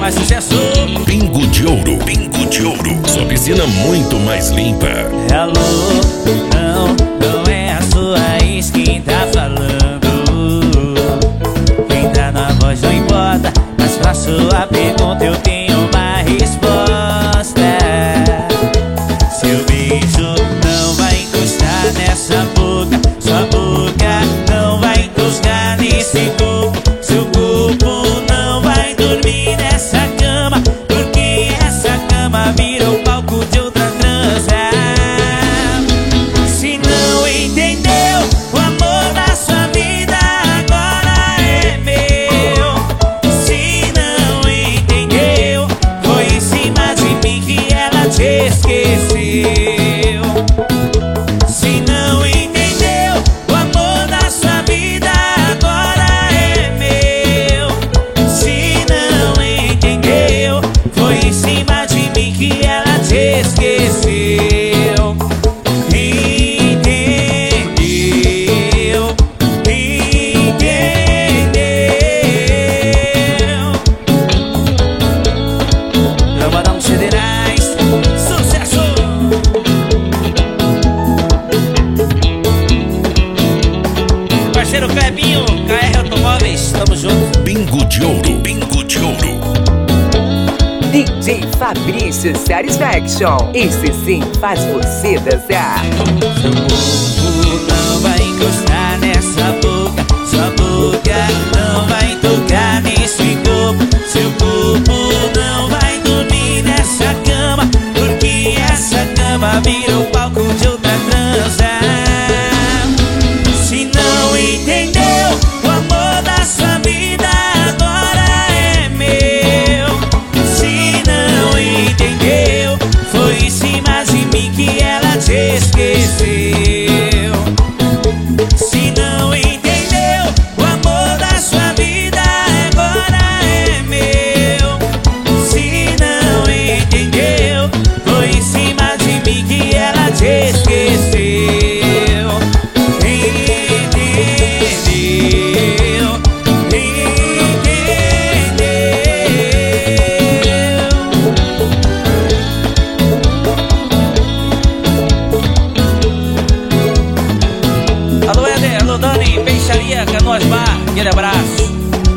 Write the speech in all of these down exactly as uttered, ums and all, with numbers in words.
mais sucesso. Pingo de Ouro, Pingo de Ouro, sua piscina muito mais limpa. Alô, não, não é a sua ex quem tá falando. Quem tá na voz não importa, mas pra sua pergunta eu tenho uma resposta. Seu beijo não vai encostar nessa boca, sua boca não vai encostar nesse corpo, seu corpo não vai dormir nessa cama, porque essa cama vira o palco de outra trança. Se não entendeu, o amor da sua vida agora é meu. Se não entendeu, foi em cima de mim que ela te esqueceu. Se não entendeu, o amor da sua vida agora é meu. Se não entendeu, foi em cima de mim que ela te esqueceu. Entendeu? Entendeu? Lambadão Federais, sucesso! Parceiro Clebinho, K R Automóveis, tamo junto. Pingo de Ouro, Pingo de Ouro. D J Fabrício Satisfaction. Esse sim faz você dançar. Seu corpo não vai encostar nessa boca, sua boca não vai tocar nesse corpo, seu corpo não vai dormir nessa cama, porque essa cama vira o palco de outra trança. Se não entendeu, o amor da sua vida agora é meu. Se não entendeu, foi em cima de mim que ela te esqueceu. Se não entendeu, o amor da sua vida agora é meu. Se não entendeu, foi em cima de mim que ela te esqueceu. Entendeu? Entendeu? Alô, Éder, alô, Dani, Peixaria, Canoas Bar, aquele abraço.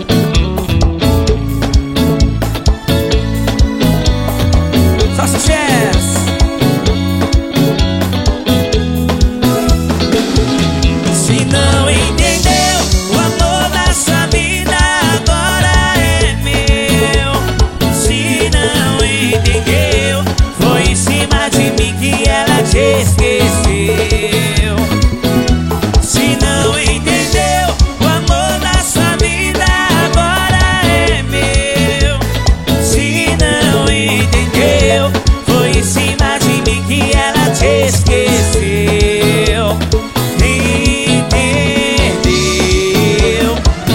Só sucesso! Se não entendeu, o amor da sua vida agora é meu. Se não entendeu, foi em cima de mim que ela te esqueceu. Se não entendeu, o amor da sua vida agora é meu. Se não entendeu, foi em cima de mim que ela te esqueceu. Entendeu?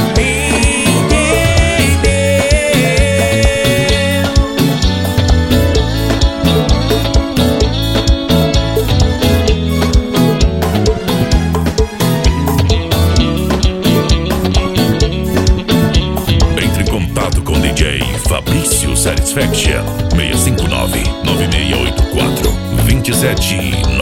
Entre em contato com D J Fabrício Satisfaction. seis cinco nove, nove seis oito quatro, dois sete